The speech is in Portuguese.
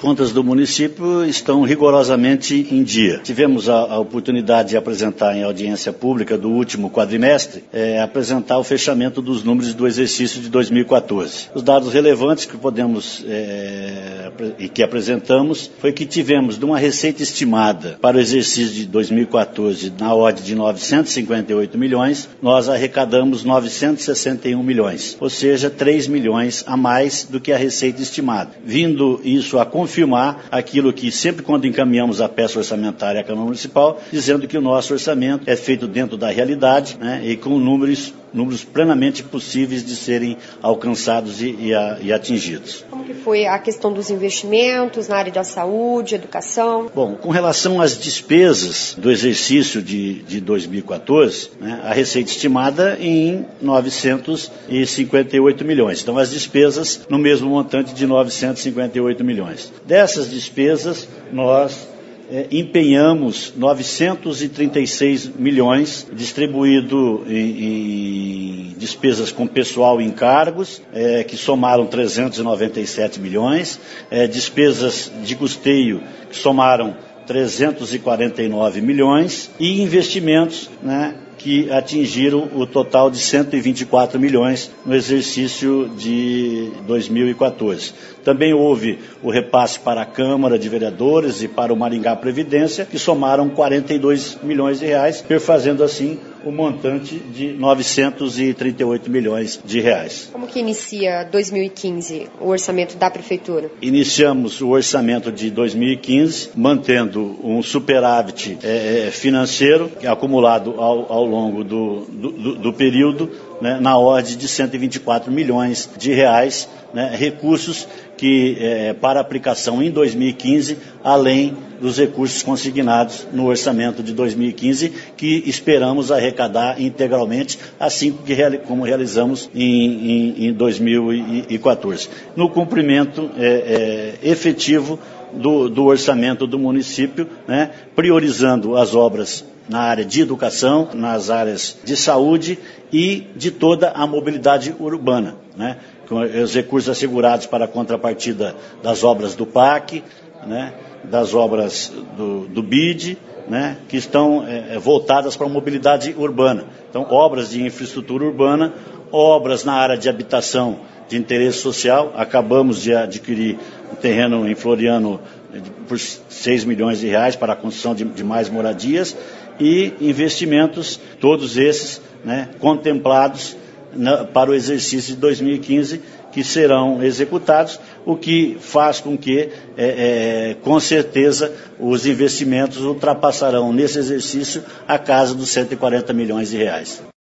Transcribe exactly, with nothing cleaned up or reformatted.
contas do município estão rigorosamente em dia. Tivemos a, a oportunidade de apresentar em audiência pública do último quadrimestre, é, apresentar o fechamento dos números do exercício de dois mil e quatorze. Os dados relevantes que podemos é, e que apresentamos foi que tivemos de uma receita estimada para o exercício de dois mil e quatorze na ordem de novecentos e cinquenta e oito milhões, nós arrecadamos novecentos e sessenta e um milhões, ou seja, três milhões a mais do que a receita estimada. Vindo isso a confirmar aquilo que sempre quando encaminhamos a peça orçamentária à Câmara Municipal, dizendo que o nosso orçamento é feito dentro da realidade, né, e com números, números plenamente possíveis de serem alcançados e, e, a, e atingidos. Como que foi a questão dos investimentos na área da saúde, educação? Bom, com relação às despesas do exercício de, de dois mil e quatorze, né, a receita estimada em novecentos e cinquenta e oito milhões. Então, as despesas no mesmo montante de novecentos e cinquenta e oito milhões. Dessas despesas, nós é, empenhamos novecentos e trinta e seis milhões, distribuído em, em despesas com pessoal e encargos, é, que somaram trezentos e noventa e sete milhões, é, despesas de custeio que somaram trezentos e quarenta e nove milhões e investimentos, né, que atingiram o total de cento e vinte e quatro milhões no exercício de dois mil e quatorze. Também houve o repasse para a Câmara de Vereadores e para o Maringá Previdência, que somaram quarenta e dois milhões de reais, perfazendo assim o montante de novecentos e trinta e oito milhões de reais. Como que inicia dois mil e quinze, o orçamento da Prefeitura? Iniciamos o orçamento de dois mil e quinze, mantendo um superávit é, financeiro acumulado ao, ao longo do, do, do período, né, na ordem de cento e vinte e quatro milhões de reais, né, recursos que, é, para aplicação em dois mil e quinze, além dos recursos consignados no orçamento de dois mil e quinze, que esperamos arrecadar integralmente, assim como realizamos em, em, em dois mil e quatorze. No cumprimento é, é, efetivo do, do orçamento do município, né, priorizando as obras na área de educação, nas áreas de saúde e de toda a mobilidade urbana, né, com os recursos assegurados para a contrapartida das obras do P A C, né, das obras do, do B I D, né, que estão é, voltadas para a mobilidade urbana. Então, obras de infraestrutura urbana, obras na área de habitação de interesse social. Acabamos de adquirir um terreno em Floriano por seis milhões de reais para a construção de, de mais moradias e investimentos, todos esses, né, contemplados na, para o exercício de dois mil e quinze, que serão executados, o que faz com que, é, é, com certeza, os investimentos ultrapassarão nesse exercício a casa dos cento e quarenta milhões de reais.